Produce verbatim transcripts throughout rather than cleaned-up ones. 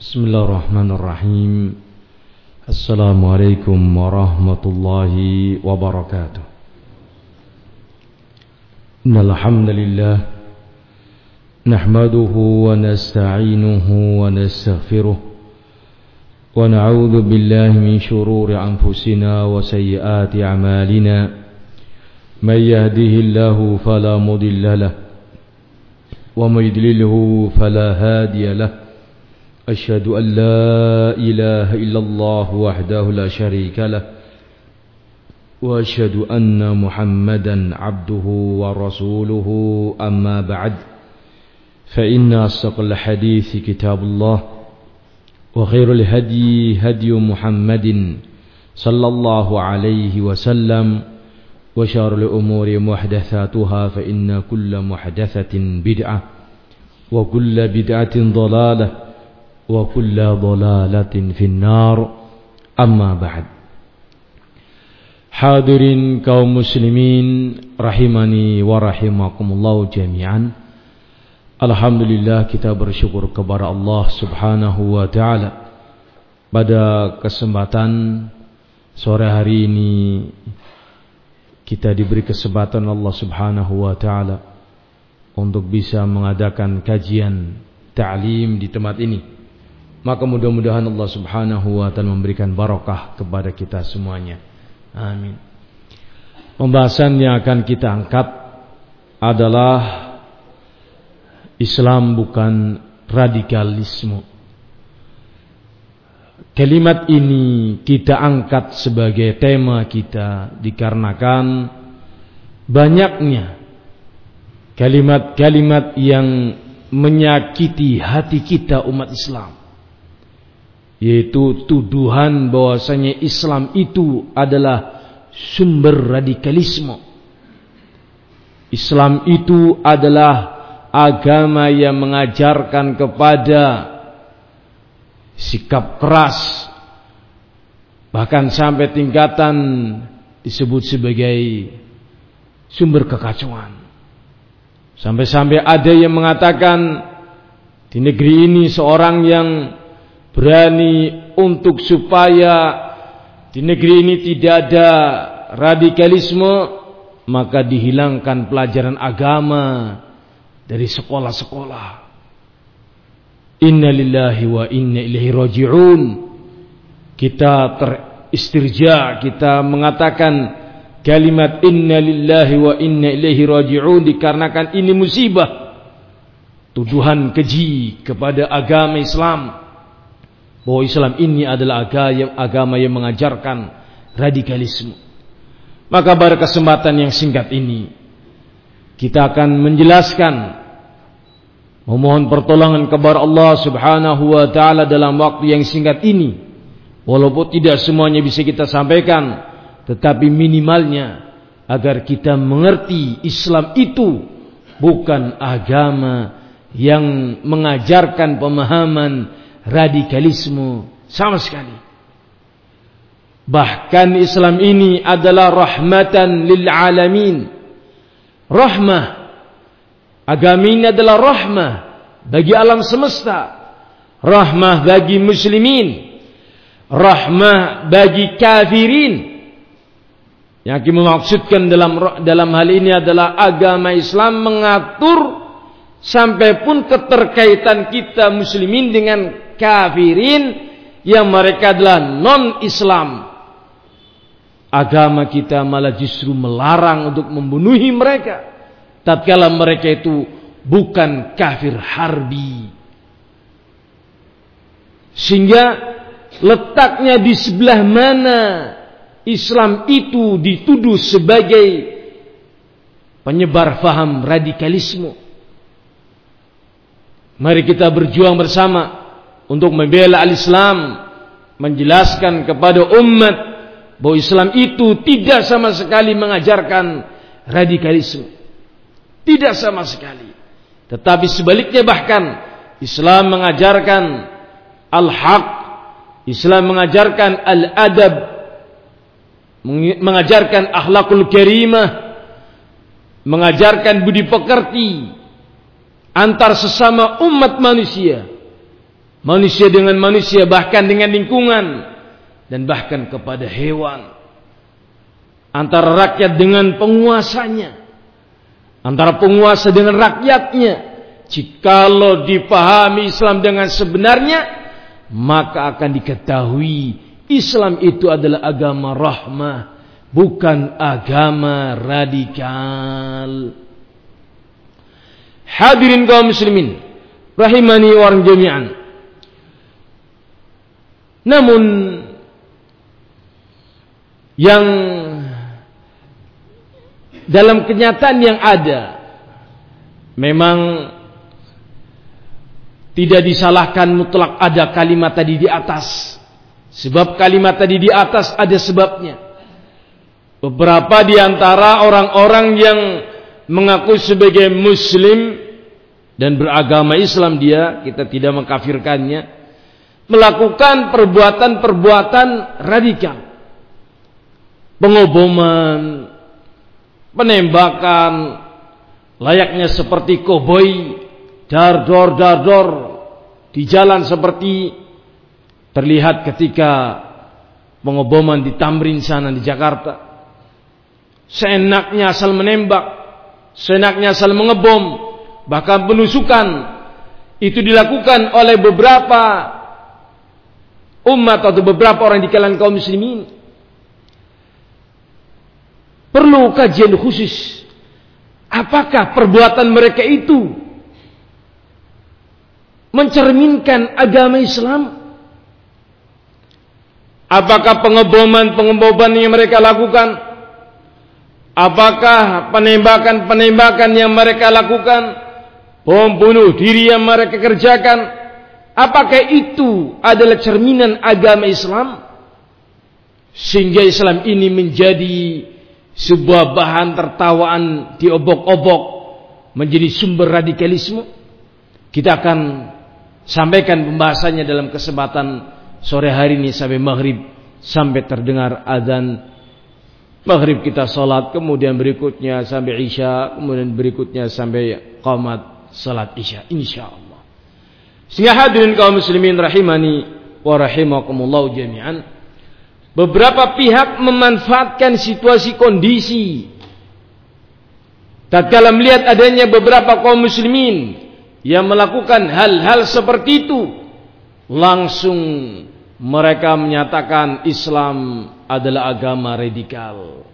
Bismillahirrahmanirrahim. Assalamualaikum warahmatullahi wabarakatuh. Innal hamdalillah nahmaduhu wa nasta'inuhu wa nastaghfiruh wa na'udzu billahi min shururi anfusina wa sayyiati a'malina. May yahdihillahu fala mudilla lahu wa may yudlilhu fala hadiya lahu. أشهد أن لا إله إلا الله وحده لا شريك له وأشهد أن محمدا عبده ورسوله أما بعد فإن أصدق الحديث كتاب الله وخير الهدي هدي محمد صلى الله عليه وسلم وشر الأمور محدثاتها فإن كل محدثة بدعة وكل بدعة ضلالة wa kulla dhalalatin finnar, amma ba'd. Hadirin kaum muslimin rahimani wa rahimakumullah jami'an. Alhamdulillah, kita bersyukur kepada Allah subhanahu wa ta'ala pada kesempatan sore hari ini kita diberi kesempatan Allah subhanahu wa ta'ala untuk bisa mengadakan kajian ta'lim di tempat ini. Maka mudah-mudahan Allah subhanahu wa ta'ala memberikan barakah kepada kita semuanya. Amin. Pembahasan yang akan kita angkat adalah Islam bukan radikalisme. Kalimat ini kita angkat sebagai tema kita dikarenakan banyaknya kalimat-kalimat yang menyakiti hati kita umat Islam, yaitu tuduhan bahwasanya Islam itu adalah sumber radikalisme. Islam itu adalah agama yang mengajarkan kepada sikap keras, bahkan sampai tingkatan disebut sebagai sumber kekacauan. Sampai-sampai ada yang mengatakan di negeri ini seorang yang berani untuk supaya di negeri ini tidak ada radikalisme, maka dihilangkan pelajaran agama dari sekolah-sekolah. Inna lillahi wa inna ilaihi raji'un. Kita teristirja, kita mengatakan kalimat inna lillahi wa inna ilaihi raji'un dikarenakan ini musibah, tuduhan keji kepada agama Islam, bahwa Islam ini adalah agama yang mengajarkan radikalisme. Maka pada kesempatan yang singkat ini kita akan menjelaskan, memohon pertolongan kepada Allah subhanahu wa ta'ala dalam waktu yang singkat ini. Walaupun tidak semuanya bisa kita sampaikan, tetapi minimalnya agar kita mengerti Islam itu bukan agama yang mengajarkan pemahaman radikalisme sama sekali. Bahkan Islam ini adalah rahmatan lil alamin. Rahmah, agama ini adalah rahmah bagi alam semesta, rahmah bagi muslimin, rahmah bagi kafirin. Yang dimaksudkan dalam dalam hal ini adalah agama Islam mengatur sampai pun keterkaitan kita muslimin dengan kafirin yang mereka adalah non-Islam. Agama kita malah justru melarang untuk membunuhi mereka tatkala mereka itu bukan kafir harbi. Sehingga letaknya di sebelah mana Islam itu dituduh sebagai penyebar faham radikalisme. Mari kita berjuang bersama untuk membela al-Islam, menjelaskan kepada umat bahwa Islam itu tidak sama sekali mengajarkan radikalisme. Tidak sama sekali. Tetapi sebaliknya, bahkan Islam mengajarkan al-haq, Islam mengajarkan al-adab, mengajarkan akhlakul karimah, mengajarkan budi pekerti antar sesama umat manusia. manusia dengan manusia, bahkan dengan lingkungan, dan bahkan kepada hewan, antara rakyat dengan penguasanya, antara penguasa dengan rakyatnya. Jikalau dipahami Islam dengan sebenarnya, maka akan diketahui Islam itu adalah agama rahmah, bukan agama radikal. Hadirin kaum muslimin rahimani wa jami'an. Namun yang dalam kenyataan yang ada, memang tidak disalahkan mutlak ada kalimat tadi di atas, sebab kalimat tadi di atas ada sebabnya. Beberapa di antara orang-orang yang mengaku sebagai muslim dan beragama Islam, dia, kita tidak mengkafirkannya, melakukan perbuatan-perbuatan radikal, pengoboman, penembakan, layaknya seperti koboi, dar dor dar dor di jalan, seperti terlihat ketika pengoboman di Tamrin sana di Jakarta. Seenaknya asal menembak, seenaknya asal mengebom, bahkan penusukan itu dilakukan oleh beberapa umat atau beberapa orang di kalangan kaum muslimin. Perlu kajian khusus. Apakah perbuatan mereka itu mencerminkan agama Islam? Apakah pengeboman-pengeboman yang mereka lakukan, apakah penembakan-penembakan yang mereka lakukan, bom bunuh diri yang mereka kerjakan, apakah itu adalah cerminan agama Islam, sehingga Islam ini menjadi sebuah bahan tertawaan, diobok-obok, menjadi sumber radikalisme? Kita akan sampaikan pembahasannya dalam kesempatan sore hari ini sampai maghrib, sampai terdengar azan maghrib kita salat, kemudian berikutnya sampai isya, kemudian berikutnya sampai qamat salat isya, insyaallah. Sehingga hadirin kaum muslimin rahimani wa rahimakumullah jami'an, beberapa pihak memanfaatkan situasi kondisi tatkala melihat adanya beberapa kaum muslimin yang melakukan hal-hal seperti itu, langsung mereka menyatakan Islam adalah agama radikal,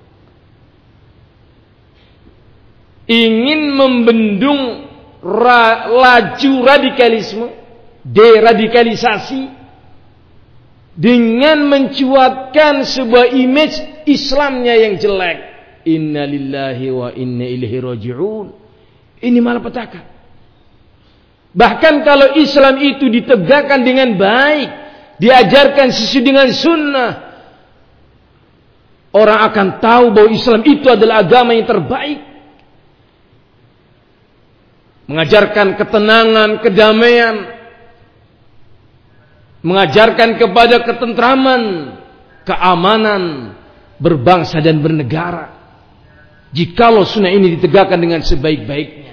ingin membendung ra, laju radikalisme, deradikalisasi, dengan mencuatkan sebuah image Islamnya yang jelek. Inna lillahi wa inna ilaihi raji'un. Ini malapetaka. Bahkan kalau Islam itu ditegakkan dengan baik, diajarkan sesuai dengan sunnah, orang akan tahu bahwa Islam itu adalah agama yang terbaik, mengajarkan ketenangan, kedamaian, mengajarkan kepada ketentraman, keamanan berbangsa dan bernegara. Jikalau sunnah ini ditegakkan dengan sebaik-baiknya,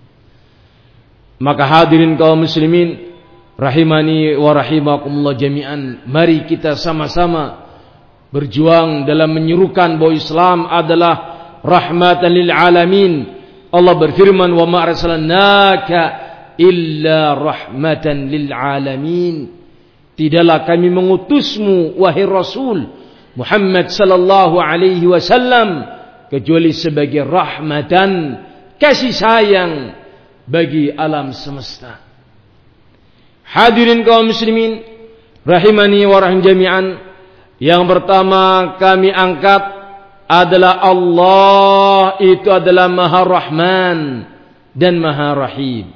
maka hadirin kaum muslimin rahimani wa rahimakumullah jami'an, mari kita sama-sama berjuang dalam menyerukan bahwa Islam adalah rahmatan lil alamin. Allah berfirman, wa ma arsalnaka illa rahmatan lil alamin. Tidaklah kami mengutusmu wahai Rasul Muhammad sallallahu alaihi wasallam kecuali sebagai rahmatan, kasih sayang bagi alam semesta. Hadirin kaum muslimin rahimani wa rahim jami'an, yang pertama kami angkat adalah Allah itu adalah Maha Rahman dan Maha Rahim.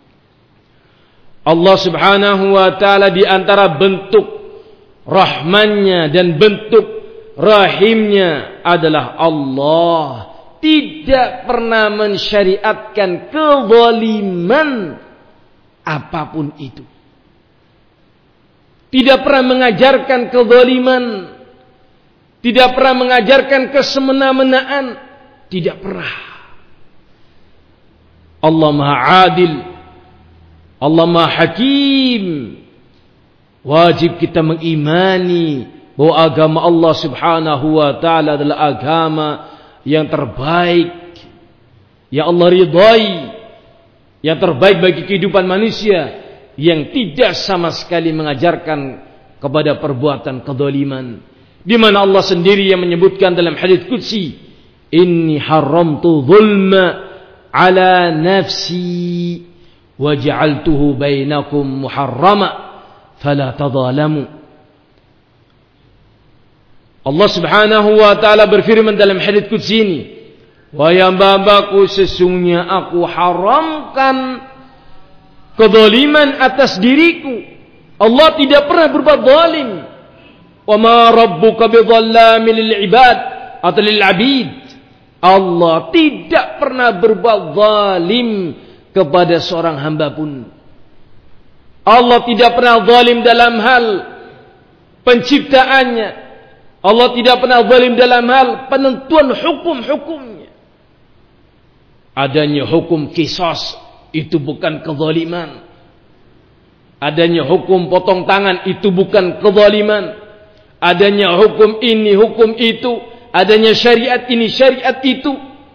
Allah subhanahu wa ta'ala di antara bentuk rahmannya dan bentuk rahimnya adalah Allah tidak pernah mensyariatkan kezaliman apapun itu. Tidak pernah mengajarkan kezaliman, tidak pernah mengajarkan kesemena-menaan, tidak pernah. Allah Maha Adil, Allah Maha Hakim, Wajib kita mengimani bahwa agama Allah Subhanahu wa taala adalah agama yang terbaik, yang Allah ridhai, yang terbaik bagi kehidupan manusia, yang tidak sama sekali mengajarkan kepada perbuatan kezaliman. Di mana Allah sendiri yang menyebutkan dalam hadits qudsi, inni haramtu zulma ala nafsi wa ja'altuhu bainakum muharrama fala tadhalamu. Allah Subhanahu wa taala berfirman dalam hadits qudsi ini, wahai hamba-hambaku, sesungguhnya aku haramkan kezaliman atas diriku. Allah tidak pernah berbuat zalim. Wa ma rabbuka bidhallamin lil ibad atau lil abid. Allah tidak pernah berbuat zalim kepada seorang hamba pun. Allah tidak pernah zalim dalam hal penciptaannya. Allah tidak pernah zalim dalam hal penentuan hukum-hukumnya. Adanya hukum qisas itu bukan kezaliman. Adanya hukum potong tangan itu bukan kezaliman. Adanya hukum ini, hukum itu, adanya syariat ini, syariat itu,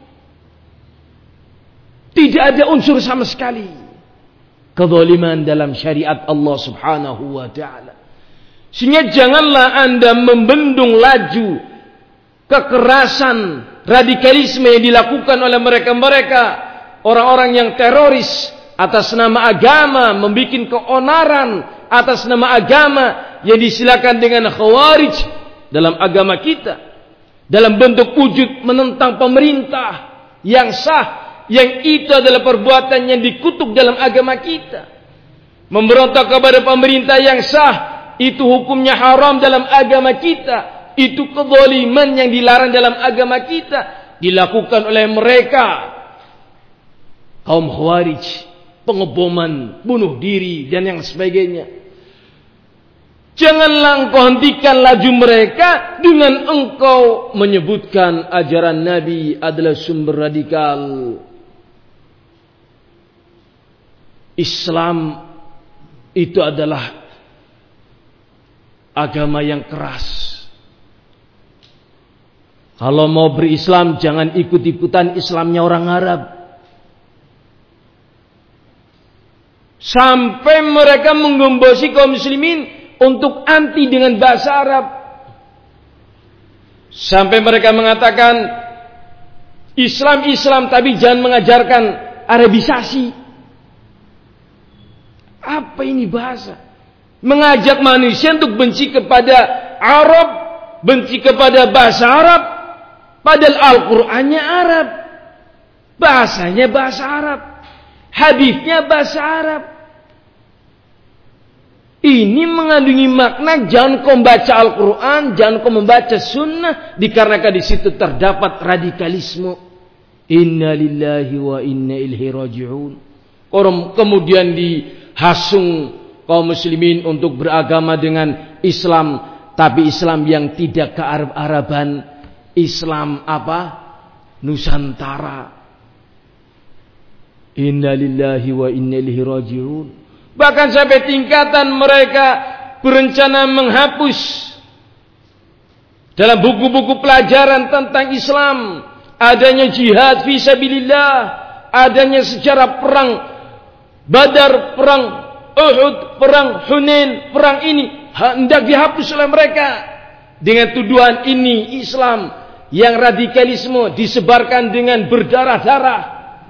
tidak ada unsur sama sekali kezaliman dalam syariat Allah Subhanahu wa taala. Sehingga janganlah Anda membendung laju kekerasan, radikalisme yang dilakukan oleh mereka-mereka, orang-orang yang teroris atas nama agama, membikin keonaran atas nama agama yang disilakan dengan khawarij dalam agama kita, dalam bentuk wujud menentang pemerintah yang sah, yang itu adalah perbuatan yang dikutuk dalam agama kita. Memberontak kepada pemerintah yang sah, itu hukumnya haram dalam agama kita. Itu kezaliman yang dilarang dalam agama kita, dilakukan oleh mereka kaum khawarij, pengeboman, bunuh diri dan yang sebagainya. Janganlah engkau hentikan laju mereka dengan engkau menyebutkan ajaran Nabi adalah sumber radikal. Islam itu adalah agama yang keras. Kalau mau berislam jangan ikut-ikutan Islamnya orang Arab. Sampai mereka menggembosi kaum muslimin untuk anti dengan bahasa Arab. Sampai mereka mengatakan Islam Islam tapi jangan mengajarkan Arabisasi. Apa ini bahasa? Mengajak manusia untuk benci kepada Arab, benci kepada bahasa Arab, padahal Al-Qur'annya Arab, bahasanya bahasa Arab, hadisnya bahasa Arab. Ini mengandungi makna jangan kau membaca Al-Quran, jangan kau membaca Sunnah, dikarenakan di situ terdapat radikalisme. Inna lillahi wa inna ilaihi raji'un. Kemudian dihasung kaum muslimin untuk beragama dengan Islam, tapi Islam yang tidak kearab-araban, Islam apa? Nusantara. Inna lillahi wa inna ilaihi raji'un. Bahkan sampai tingkatan mereka berencana menghapus dalam buku-buku pelajaran tentang Islam adanya jihad fisabilillah, adanya sejarah perang Badar, perang Uhud, perang Hunain, perang ini hendak dihapus oleh mereka dengan tuduhan ini Islam yang radikalisme disebarkan dengan berdarah-darah.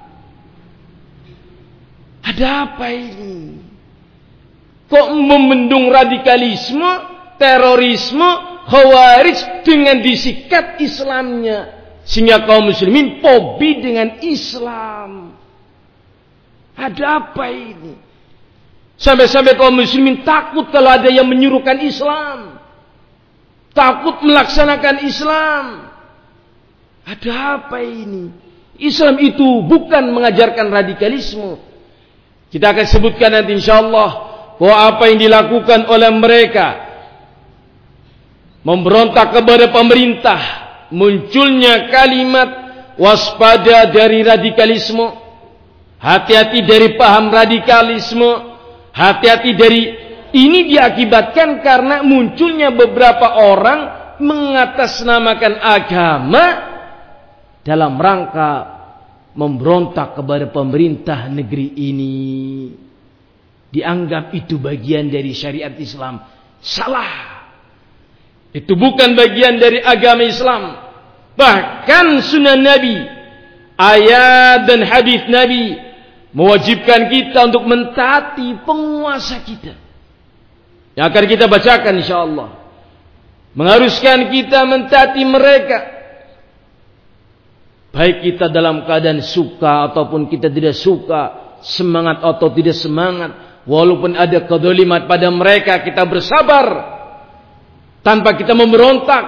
Ada apa ini? Kok membendung radikalisme, terorisme, khawarij dengan disikat Islamnya, sehingga kaum muslimin fobi dengan Islam. Ada apa ini? Sampai-sampai kaum muslimin takut kalau ada yang menyuruhkan Islam, takut melaksanakan Islam. Ada apa ini? Islam itu bukan mengajarkan radikalisme. Kita akan sebutkan nanti insyaallah bahwa apa yang dilakukan oleh mereka memberontak kepada pemerintah, munculnya kalimat waspada dari radikalisme, hati-hati dari paham radikalisme, hati-hati dari Ini diakibatkan karena munculnya beberapa orang mengatasnamakan agama dalam rangka memberontak kepada pemerintah negeri ini. Dianggap itu bagian dari syariat Islam. Salah. Itu bukan bagian dari agama Islam. Bahkan sunnah Nabi, ayat dan hadis Nabi mewajibkan kita untuk mentaati penguasa kita. Yang akan kita bacakan insyaallah. Mengharuskan kita mentaati mereka. Baik kita dalam keadaan suka ataupun kita tidak suka, semangat atau tidak semangat, walaupun ada kedzaliman pada mereka, kita bersabar tanpa kita memberontak.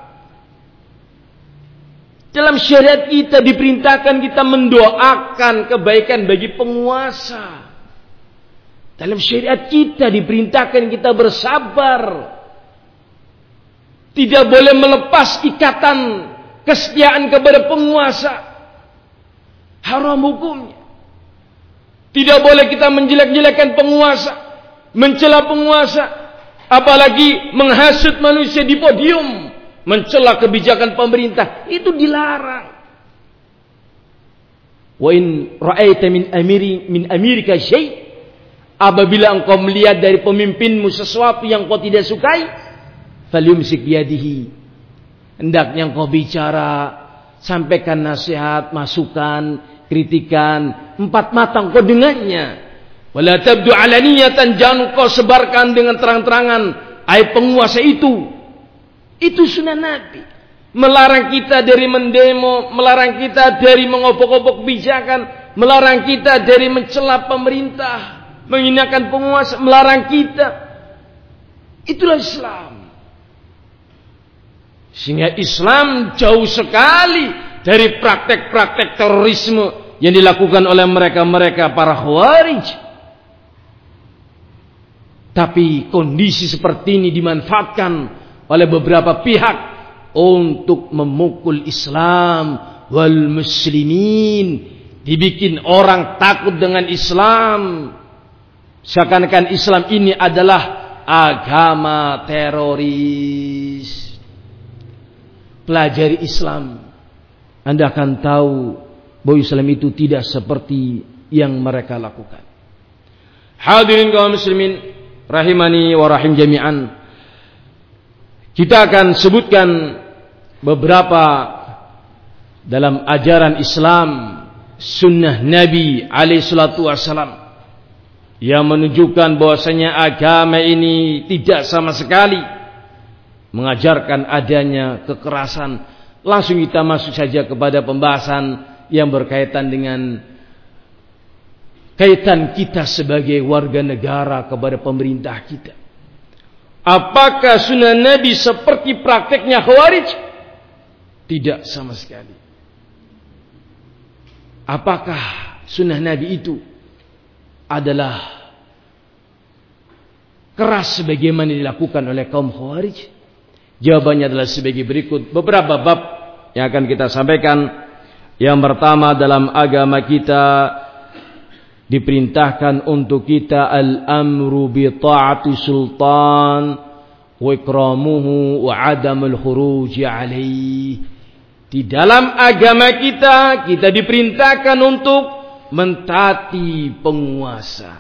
Dalam syariat kita diperintahkan kita mendoakan kebaikan bagi penguasa. Dalam syariat kita diperintahkan kita bersabar. Tidak boleh melepas ikatan kesetiaan kepada penguasa. Haram hukumnya. Tidak boleh kita menjelek-jelekan penguasa, mencela penguasa, apalagi menghasut manusia di podium, mencela kebijakan pemerintah. Itu dilarang. Wa in ra'aita min amiri min amirika syai', apabila engkau melihat dari pemimpinmu sesuatu yang kau tidak sukai, falyumsik biyadihi, hendaknya engkau bicara, sampaikan nasihat, masukan, kritikan, empat mata engkau dengannya. Wala tabdu alaniyatan, jangan engkau sebarkan dengan terang-terangan aib penguasa itu. Itu sunnah Nabi. Melarang kita dari mendemo, melarang kita dari mengobok-obok kebijakan, melarang kita dari mencela pemerintah, menghinakan penguasa, melarang kita. Itulah Islam. Sehingga Islam jauh sekali dari praktek-praktek terorisme yang dilakukan oleh mereka-mereka para khawarij. Tapi kondisi seperti ini dimanfaatkan oleh beberapa pihak untuk memukul Islam wal muslimin. Dibikin orang takut dengan Islam. Seakan-akan Islam ini adalah agama teroris. Pelajari Islam, Anda akan tahu bahwa Islam itu tidak seperti yang mereka lakukan. Hadirin kaum muslimin rahimani wa rahim jami'an. Kita akan sebutkan beberapa dalam ajaran Islam, sunnah Nabi alaihi salatu wassalam, yang menunjukkan bahwasanya agama ini tidak sama sekali mengajarkan adanya kekerasan. Langsung kita masuk saja kepada pembahasan yang berkaitan dengan kaitan kita sebagai warga negara kepada pemerintah kita. Apakah sunnah Nabi seperti prakteknya khawarij? Tidak sama sekali. Apakah sunnah Nabi itu adalah keras sebagaimana dilakukan oleh kaum khawarij? Jawabannya adalah sebagai berikut. Beberapa bab yang akan kita sampaikan. Yang pertama, dalam agama kita diperintahkan untuk kita al-amru bi ta'ati sultan wa ikramuhu wa adamul khuruj alaih. Di dalam agama kita, kita diperintahkan untuk mentaati penguasa,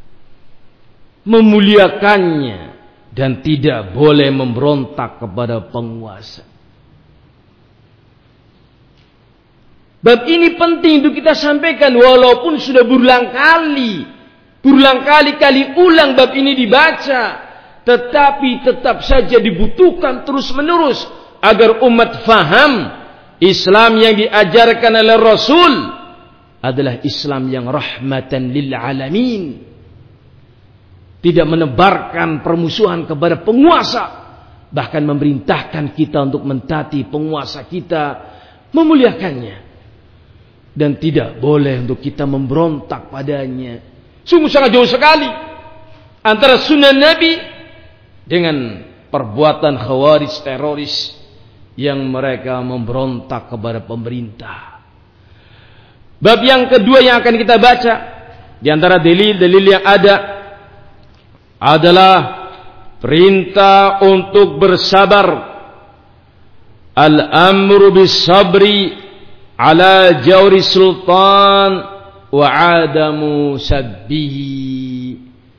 memuliakannya, dan tidak boleh memberontak kepada penguasa. Bab ini penting untuk kita sampaikan, walaupun sudah berulang kali, berulang kali kali ulang bab ini dibaca, tetapi tetap saja dibutuhkan terus menerus agar umat faham Islam yang diajarkan oleh Rasul adalah Islam yang rahmatan lil alamin. Tidak menebarkan permusuhan kepada penguasa, bahkan memerintahkan kita untuk mentaati penguasa kita, memuliakannya, dan tidak boleh untuk kita memberontak padanya. Sungguh sangat jauh sekali antara sunnah Nabi dengan perbuatan khawarij teroris yang mereka memberontak kepada pemerintah. Bab yang kedua yang akan kita baca, di antara dalil-dalil yang ada adalah perintah untuk bersabar. Al-amru bis-sabri ala jawri sultan wa adamu sabbihi.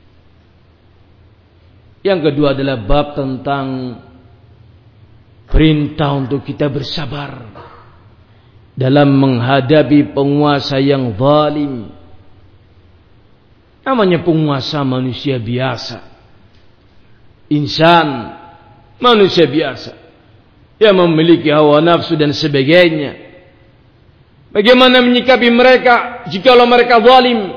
Yang kedua adalah bab tentang perintah untuk kita bersabar dalam menghadapi penguasa yang zalim. Namanya penguasa manusia biasa, insan, manusia biasa yang memiliki hawa nafsu dan sebagainya. Bagaimana menyikapi mereka jikalau mereka zalim?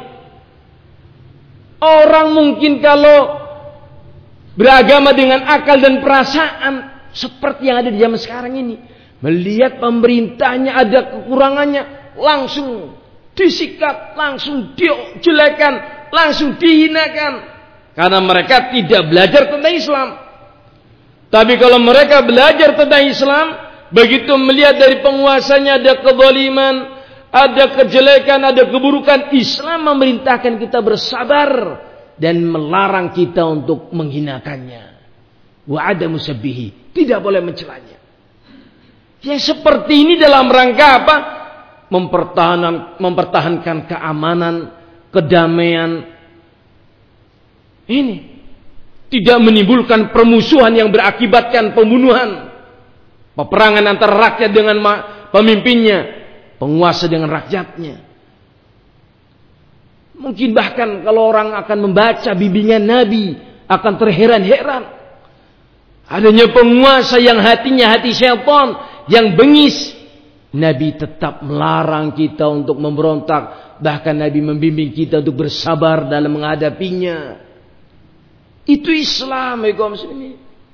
Orang mungkin kalau beragama dengan akal dan perasaan seperti yang ada di zaman sekarang ini, melihat pemerintahnya ada kekurangannya, langsung disikat, langsung dijelekan, langsung dihinakan, karena mereka tidak belajar tentang Islam. Tapi kalau mereka belajar tentang Islam, begitu melihat dari penguasanya ada kezaliman, ada kejelekan, ada keburukan, Islam memerintahkan kita bersabar dan melarang kita untuk menghinakannya. Wa adamu sabbihi, tidak boleh mencelanya. Yang seperti ini dalam rangka apa? Mempertahankan, mempertahankan keamanan, kedamaian. Ini tidak menimbulkan permusuhan yang berakibatkan pembunuhan, peperangan antara rakyat dengan pemimpinnya, penguasa dengan rakyatnya. Mungkin bahkan kalau orang akan membaca bimbingan Nabi akan terheran-heran. Adanya penguasa yang hatinya hati syaitan, yang bengis. Nabi tetap melarang kita untuk memberontak. Bahkan Nabi membimbing kita untuk bersabar dalam menghadapinya. Itu Islam, ya kaum muslimin.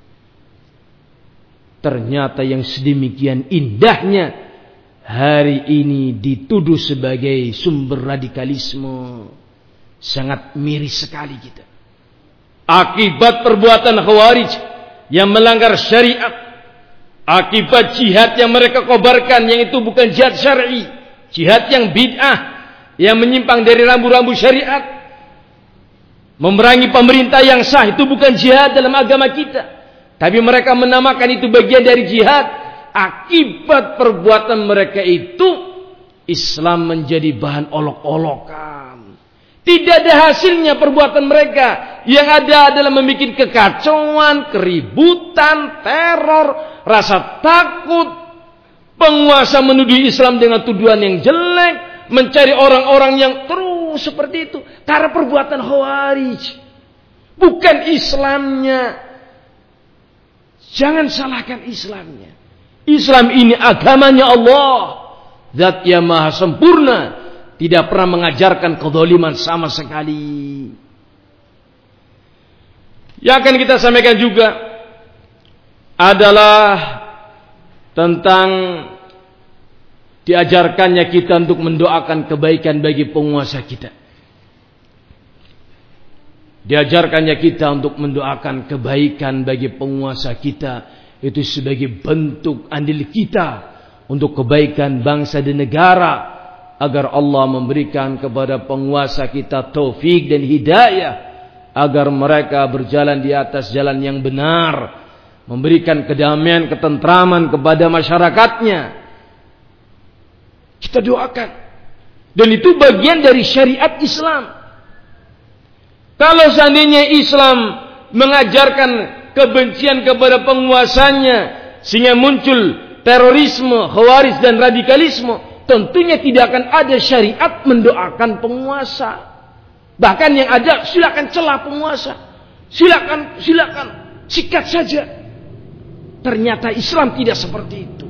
Ternyata yang sedemikian indahnya hari ini dituduh sebagai sumber radikalisme. Sangat miris sekali kita. Akibat perbuatan Khawarij yang melanggar syariat, akibat jihad yang mereka kobarkan, yang itu bukan jihad syar'i, jihad yang bid'ah, yang menyimpang dari rambu-rambu syariat, memerangi pemerintah yang sah, itu bukan jihad dalam agama kita. Tapi mereka menamakan itu bagian dari jihad. Akibat perbuatan mereka itu, Islam menjadi bahan olok-olokan. Tidak ada hasilnya perbuatan mereka. Yang ada adalah membuat kekacauan, keributan, teror, rasa takut. Penguasa menuduh Islam dengan tuduhan yang jelek, mencari orang-orang yang terus seperti itu. Karena perbuatan Khawarij, bukan Islamnya. Jangan salahkan Islamnya. Islam ini agamanya Allah, Zat yang maha sempurna, tidak pernah mengajarkan kezaliman sama sekali. Yang akan kita sampaikan juga adalah tentang diajarkannya kita untuk mendoakan kebaikan bagi penguasa kita. Diajarkannya kita untuk mendoakan kebaikan bagi penguasa kita, itu sebagai bentuk andil kita untuk kebaikan bangsa dan negara, agar Allah memberikan kepada penguasa kita taufik dan hidayah, agar mereka berjalan di atas jalan yang benar, memberikan kedamaian, ketentraman kepada masyarakatnya. Kita doakan, dan itu bagian dari syariat Islam. Kalau seandainya Islam mengajarkan kebencian kepada penguasanya sehingga muncul terorisme, khawarij dan radikalisme, tentunya tidak akan ada syariat mendoakan penguasa. Bahkan yang ada, silakan celah penguasa, silakan silakan sikat saja. Ternyata Islam tidak seperti itu.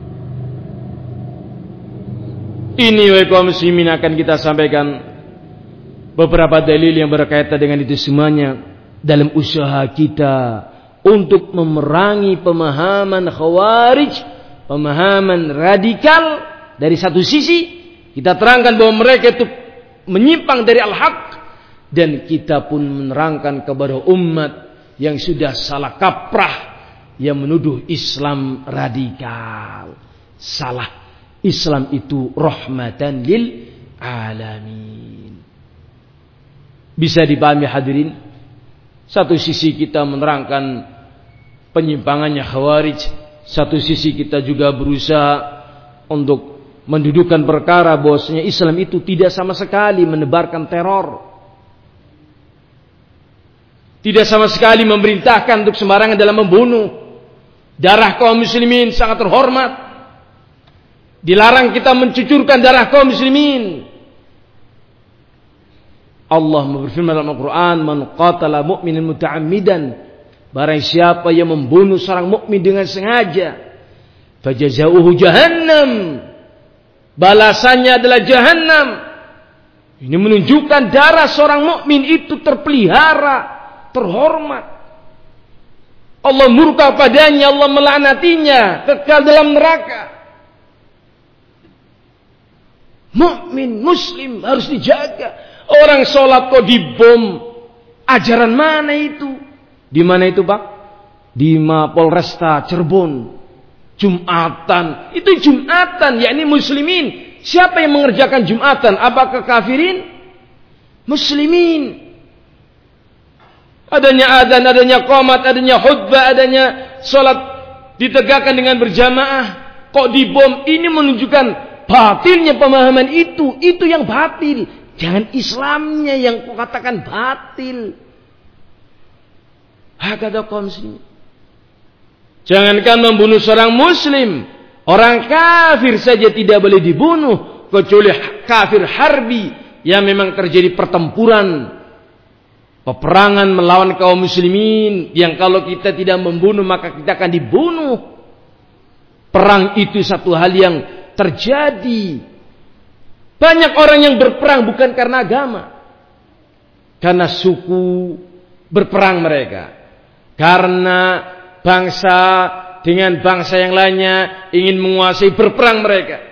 Ini wahai kaum muslimin, akan kita sampaikan beberapa dalil yang berkaitan dengan itu semuanya dalam usaha kita untuk memerangi pemahaman khawarij, pemahaman radikal. Dari satu sisi kita terangkan bahwa mereka itu menyimpang dari al-haq, dan kita pun menerangkan kepada umat yang sudah salah kaprah, yang menuduh Islam radikal. Salah. Islam itu rahmatan lil alamin. Bisa dipahami hadirin? Satu sisi kita menerangkan penyimpangannya Khawarij, satu sisi kita juga berusaha untuk mendudukkan perkara bahwasanya Islam itu tidak sama sekali menebarkan teror, tidak sama sekali memerintahkan untuk sembarangan dalam membunuh. Darah kaum muslimin sangat terhormat. Dilarang kita mencucurkan darah kaum muslimin. Allah berfirman dalam Al-Quran, "Man qatala mu'minan muta'ammidan," barang siapa yang membunuh seorang mukmin dengan sengaja, fajazauhu jahannam, balasannya adalah jahannam. Ini menunjukkan darah seorang mukmin itu terpelihara, terhormat. Allah murka padanya, Allah melaknatinya, kekal dalam neraka. Mukmin muslim harus dijaga. Orang sholat kok dibom, ajaran mana itu? Di mana itu Pak? Di Mapolresta Cirebon. Jumatan, itu Jumatan, yakni muslimin. Siapa yang mengerjakan Jumatan? Apakah kafirin? Muslimin. Adanya adzan, adanya qomat, adanya khutbah, adanya sholat ditegakkan dengan berjamaah, kok dibom? Ini menunjukkan batilnya pemahaman itu. Itu yang batil. Jangan Islamnya yang kau katakan batil. Hakada kaum muslimin. Jangankan membunuh seorang muslim, orang kafir saja tidak boleh dibunuh, kecuali kafir harbi yang memang terjadi pertempuran, peperangan melawan kaum muslimin, yang kalau kita tidak membunuh maka kita akan dibunuh. Perang itu satu hal yang terjadi. Banyak orang yang berperang bukan karena agama, karena suku berperang mereka, karena bangsa dengan bangsa yang lainnya ingin menguasai, berperang mereka.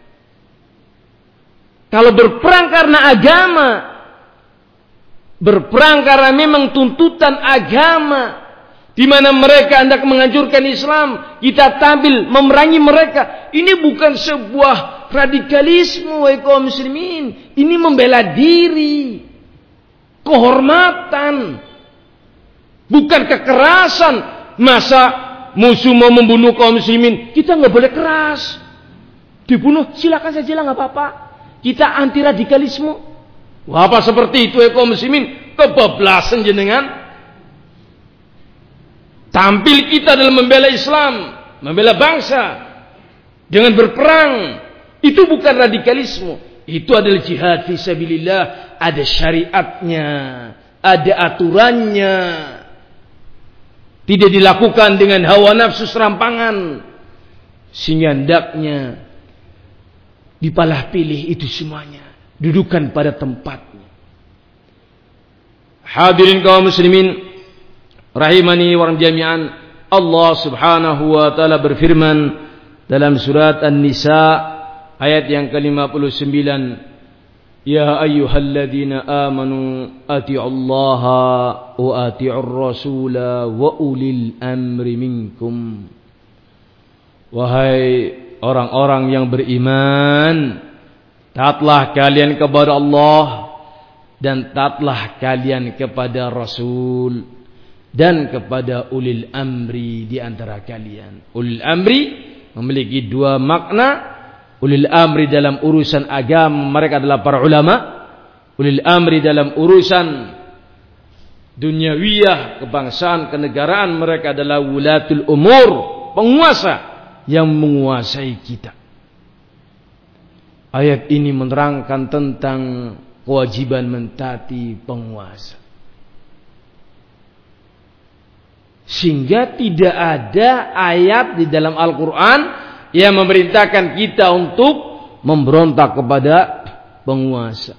Kalau berperang karena agama, berperang karena memang tuntutan agama, di mana mereka hendak menghancurkan Islam, kita tampil memerangi mereka. Ini bukan sebuah radikalisme, wahai kaum muslimin. Ini membela diri, kehormatan, bukan kekerasan. Masa musuh mau membunuh kaum muslimin, kita nggak boleh keras. Dibunuh silakan saja lah, nggak apa-apa. Kita anti radikalisme. Wah, apa seperti itu, wahai kaum muslimin? Kebablasan jenengan. Tampil kita dalam membela Islam, membela bangsa dengan berperang. Itu bukan radikalisme. Itu adalah jihad fisabilillah. Ada syariatnya, ada aturannya. Tidak dilakukan dengan hawa nafsu serampangan. Sehingga hendaknya dipalah pilih itu semuanya, dudukan pada tempatnya. Hadirin kaum muslimin rahimani wa jami'an, Allah subhanahu wa ta'ala berfirman dalam surat An-Nisa ayat yang ke lima puluh sembilan, Ya ayyuhalladzina amanu ati'ullaha wa ati'ur rasula wa ulil amri minkum. Wahai orang-orang yang beriman, taatlah kalian kepada Allah dan taatlah kalian kepada Rasul dan kepada ulil amri di antara kalian. Ulil amri memiliki dua makna. Ulil amri dalam urusan agama mereka adalah para ulama. Ulil amri dalam urusan duniawiyah, kebangsaan, kenegaraan mereka adalah wulatul umur, penguasa yang menguasai kita. Ayat ini menerangkan tentang kewajiban mentaati penguasa. Sehingga tidak ada ayat di dalam Al-Quran yang memerintahkan kita untuk memberontak kepada penguasa.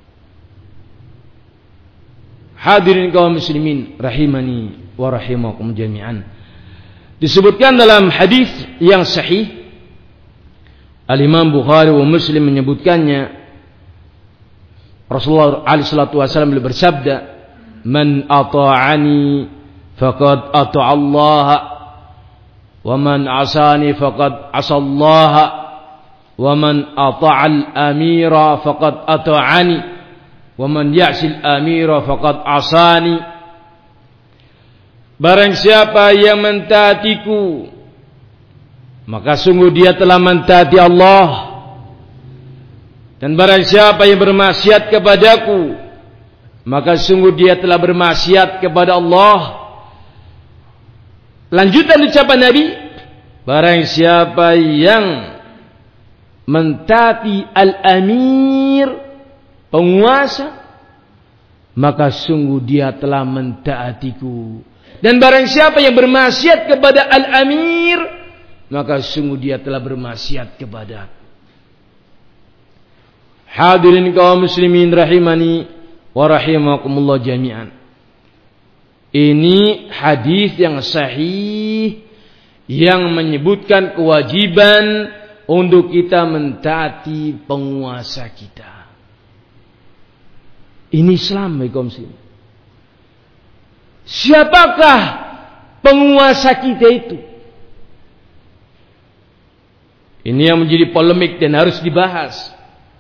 Hadirin kaum muslimin rahimani wa rahimakum jami'an. Disebutkan dalam hadis yang sahih, Al-Imam Bukhari wa Muslim menyebutkannya, Rasulullah alaihi salatu wasallam bersabda, "Man ata'ani faqad ata'a Allah, wa man asani faqad asallaha, wa man ata'al amira faqad ata'ani, wa man ya'sil amira faqad asani." barang siapa yang mentaatiku, maka sungguh dia telah mentaati Allah. Dan barang siapa yang bermaksiat kepadaku, maka sungguh dia telah bermaksiat kepada Allah. Lanjutan ucapan Nabi, barang siapa yang mentaati al-amir, penguasa, maka sungguh dia telah mentaatiku. Dan barang siapa yang bermaksiat kepada al-amir, maka sungguh dia telah bermaksiat kepadaku. Hadirin kaum muslimin rahimani wa rahimakumullah jami'an. Ini hadis yang sahih yang menyebutkan kewajiban untuk kita mentaati penguasa kita. Ini Islam, kaum muslimin. Siapakah penguasa kita itu? Ini yang menjadi polemik dan harus dibahas.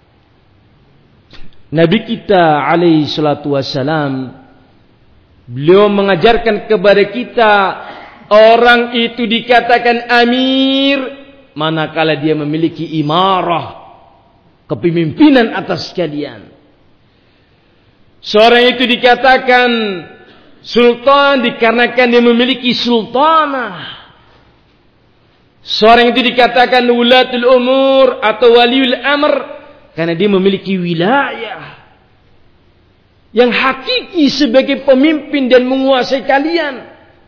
Nabi kita alaihi salatu wassalam, beliau mengajarkan kepada kita, orang itu dikatakan amir manakala dia memiliki imarah, kepemimpinan atas kalian. Seorang itu dikatakan sultan dikarenakan dia memiliki sultanah. Seorang itu dikatakan ulatul umur atau waliul amr karena dia memiliki wilayah yang hakiki sebagai pemimpin dan menguasai kalian.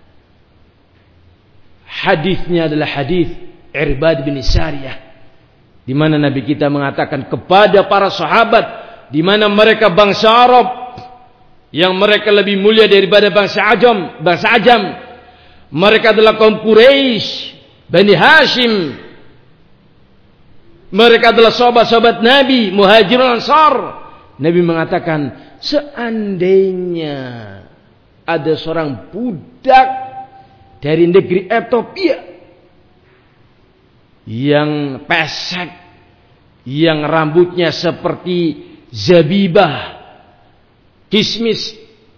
Hadisnya adalah hadis Irbad bin Sariyah, di mana Nabi kita mengatakan kepada para sahabat, di mana mereka bangsa Arab yang mereka lebih mulia daripada bangsa Ajam, bangsa Ajam. Mereka adalah kaum Quraisy, Bani Hashim. Mereka adalah sahabat-sahabat Nabi, Muhajirun Ansar. Nabi mengatakan, seandainya ada seorang budak dari negeri Ethiopia yang pesek, yang rambutnya seperti zabibah, kismis,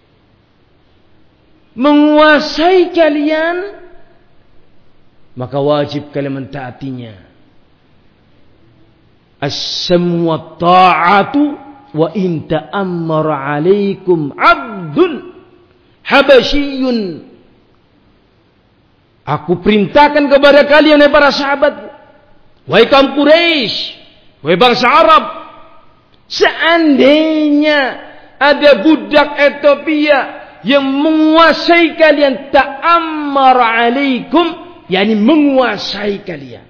menguasai kalian, maka wajib kalian mentaatinya. As-sam'u wa ta'atu wa in ta'ammara 'alaikum 'abdun habasyiyun. Aku perintahkan kepada kalian, wahai para sahabat, wahai kaum Quraisy, wahai bangsa Arab, seandainya ada budak Ethiopia yang menguasai kalian, ta'ammara 'alaikum, yakni menguasai kalian.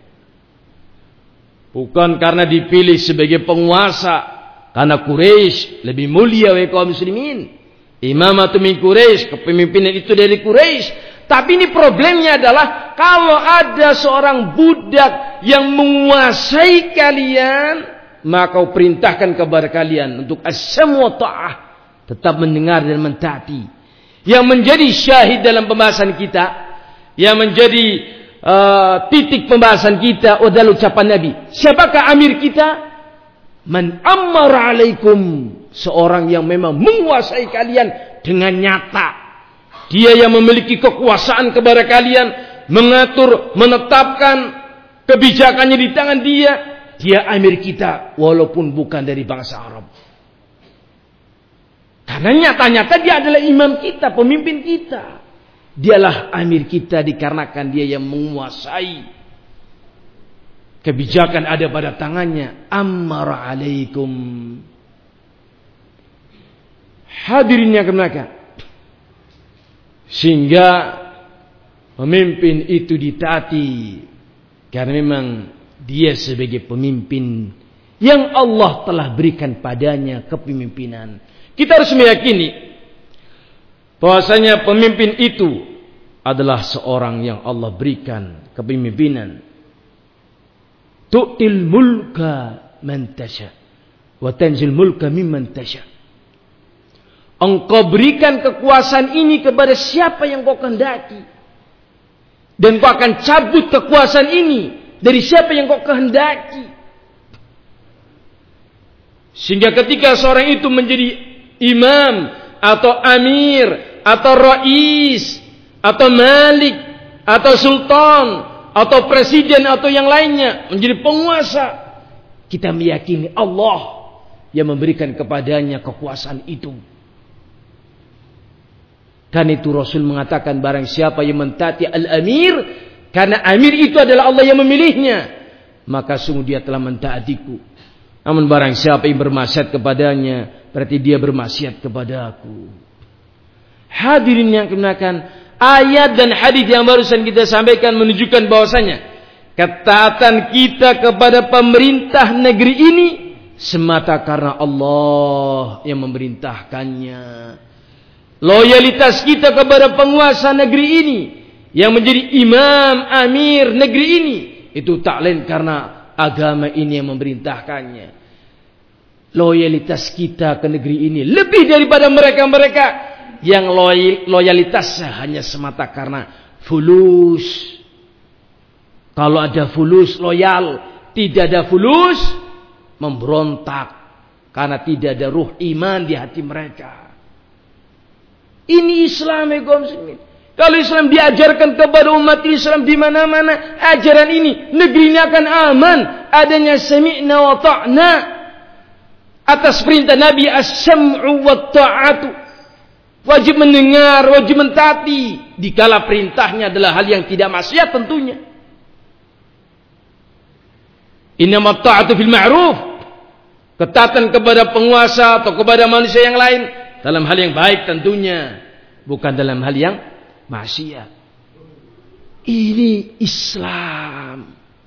Bukan karena dipilih sebagai penguasa, karena Quraisy lebih mulia, wahai kaum muslimin. Imamatu min Quraisy, kepemimpinan itu dari Quraisy. Tapi ini problemnya adalah kalau ada seorang budak yang menguasai kalian, maka kau perintahkan kepada kalian untuk as-sam'u wa ta'ah, tetap mendengar dan mentaati. Yang menjadi syahid dalam pembahasan kita, yang menjadi Uh, titik pembahasan kita adalah ucapan Nabi. Siapakah amir kita? Man ammara alaikum, seorang yang memang menguasai kalian dengan nyata. Dia yang memiliki kekuasaan kepada kalian, mengatur, menetapkan kebijakannya di tangan dia. Dia amir kita walaupun bukan dari bangsa Arab. Karena nyata-nyata dia adalah imam kita, pemimpin kita. Dialah amir kita dikarenakan dia yang menguasai. Kebijakan ada pada tangannya. Ammara alaikum. Hadirin yang kemuliaan. Sehingga pemimpin itu ditaati. Karena memang dia sebagai pemimpin yang Allah telah berikan padanya kepemimpinan. Kita harus meyakini bahwasanya pemimpin itu adalah seorang yang Allah berikan kepemimpinan. Tu'til mulka man tasha wa tanzil mulka mimman tasha. Engkau berikan kekuasaan ini kepada siapa yang kau kehendaki, dan kau akan cabut kekuasaan ini dari siapa yang kau kehendaki. Sehingga ketika seorang itu menjadi imam atau amir atau rais, atau malik, atau sultan, atau presiden, atau yang lainnya menjadi penguasa, kita meyakini Allah yang memberikan kepadanya kekuasaan itu. Karena itu Rasul mengatakan barang siapa yang mentaati al-amir, karena amir itu adalah Allah yang memilihnya, maka sungguh dia telah mentaatiku. Namun barang siapa yang bermaksiat kepadanya, berarti dia bermaksiat kepada aku. Hadirin yang kemuliaan, ayat dan hadis yang barusan kita sampaikan menunjukkan bahwasanya ketaatan kita kepada pemerintah negeri ini semata karena Allah yang memerintahkannya. Loyalitas kita kepada penguasa negeri ini yang menjadi imam amir negeri ini itu tak lain karena agama ini yang memerintahkannya. Loyalitas kita ke negeri ini lebih daripada mereka-mereka yang loyalitasnya hanya semata karena fulus. Kalau ada fulus loyal, tidak ada fulus memberontak karena tidak ada ruh iman di hati mereka. Ini Islam ya kaum muslimin. Kalau Islam diajarkan kepada umat Islam di mana-mana, ajaran ini, negeri ini akan aman. Adanya sami'na wa ta'na. Atas perintah Nabi as-sam'u wa ta'atu. Wajib mendengar, wajib mentaati. Dikala perintahnya adalah hal yang tidak maksiat tentunya. Innama ta'atu fil ma'ruf. Ketaatan kepada penguasa atau kepada manusia yang lain dalam hal yang baik tentunya, bukan dalam hal yang maksiat. Ini Islam.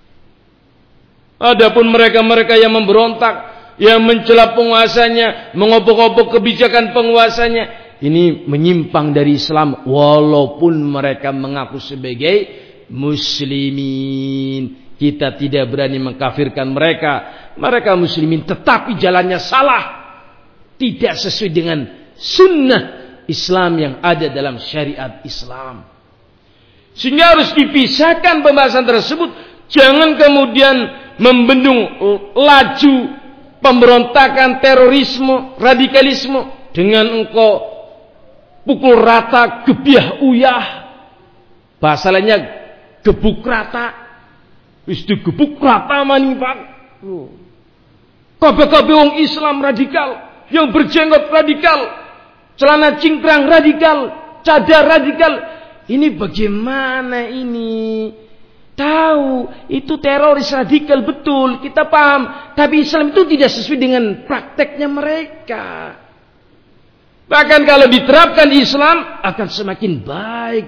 Adapun mereka-mereka yang memberontak, yang mencela penguasanya, mengobok-obok kebijakan penguasanya, ini menyimpang dari Islam walaupun mereka mengaku sebagai muslimin. Kita tidak berani mengkafirkan mereka. Mereka muslimin tetapi jalannya salah, tidak sesuai dengan sunnah Islam yang ada dalam syariat Islam. Sehingga harus dipisahkan pembahasan tersebut. Jangan kemudian membendung laju pemberontakan, terorisme, radikalisme dengan engkau pukul rata, gebiah uyah. Bahasa lainnya gebuk rata. Wis digebuk rata manimpak. Kabeh-kabeh wong Islam radikal, yang berjenggot radikal, celana cingkrang radikal, cadar radikal. Ini bagaimana ini? Tahu itu teroris radikal betul, kita paham. Tapi Islam itu tidak sesuai dengan prakteknya mereka. Bahkan kalau diterapkan Islam akan semakin baik.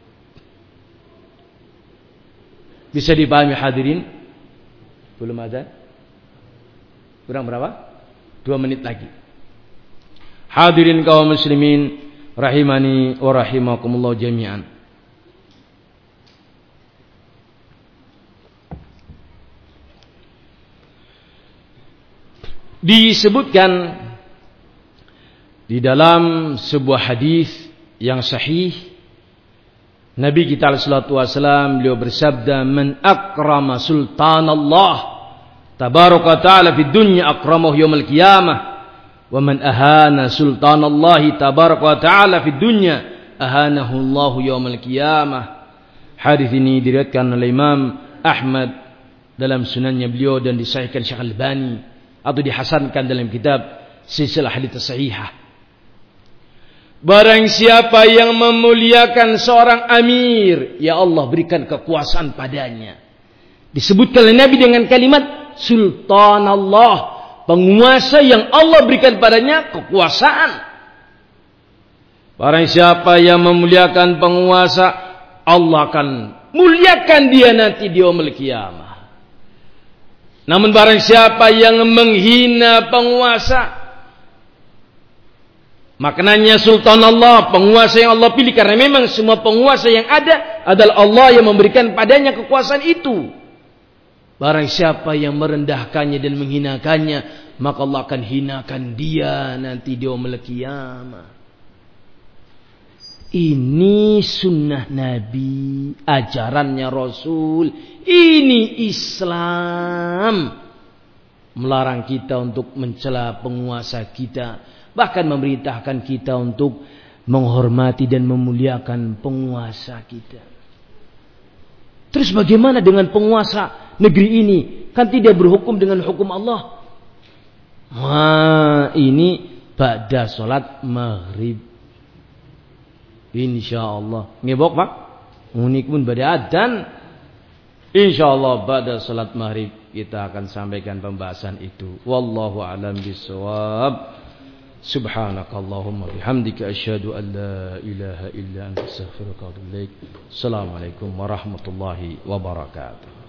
Bisa dipahami hadirin? Belum ada? Kurang berapa? Dua menit lagi. Hadirin kaum muslimin rahimani wa rahimakumullah jami'an. Disebutkan di dalam sebuah hadis yang sahih, Nabi kita alaihi salatu wasallam beliau bersabda, "Man akrama sultanallah tabaraka ta'ala fid dunya akramahu yaumil qiyamah, wa man ahana sultanallahi tabaraka ta'ala fid dunya ahanahu Allahu yaumil qiyamah." Hadis ini diriwayatkan oleh Imam Ahmad dalam sunannya beliau dan disahihkan Syekh Albani atau dihasankan dalam kitab Silsilah Hadits Shahihah. Barang siapa yang memuliakan seorang amir, ya Allah berikan kekuasaan padanya. Disebutkan oleh Nabi dengan kalimat Sultan Allah, penguasa yang Allah berikan padanya kekuasaan. Barang siapa yang memuliakan penguasa, Allah akan muliakan dia nanti di yaumul qiyamah. Namun barang siapa yang menghina penguasa, maknanya Sultan Allah, penguasa yang Allah pilih, karena memang semua penguasa yang ada adalah Allah yang memberikan padanya kekuasaan itu. Barang siapa yang merendahkannya dan menghinakannya, maka Allah akan hinakan dia nanti di yaumul qiyamah. Ini sunnah Nabi, ajarannya Rasul. Ini Islam. Melarang kita untuk mencela penguasa kita, bahkan memerintahkan kita untuk menghormati dan memuliakan penguasa kita. Terus bagaimana dengan penguasa negeri ini? Kan tidak berhukum dengan hukum Allah. Wah, ini ba'da salat maghrib. Insyaallah. Ngebok, Pak? Unik pun pada adzan. Insyaallah ba'da salat maghrib kita akan sampaikan pembahasan itu. Wallahu a'lam bishawab. Subhanakallahumma bihamdika asyhadu an la ilaha illa anta astaghfiruka wa atubu ilaik. Assalamualaikum warahmatullahi wabarakatuh.